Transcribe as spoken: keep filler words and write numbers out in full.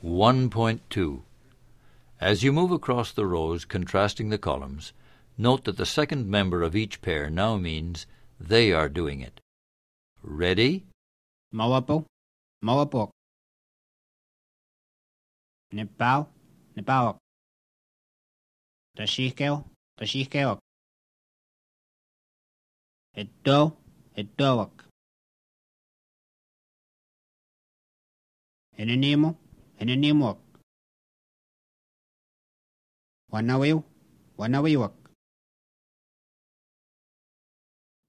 one point two. As you move across the rows contrasting the columns, note that the second member of each pair now means they are doing it. Ready? Mawapo, mawapok. Nepal, nepawak. Tashikeo, tashikeok. Ito, itowak. Enenimo, enenimok. Wanawiw, wanawiwak.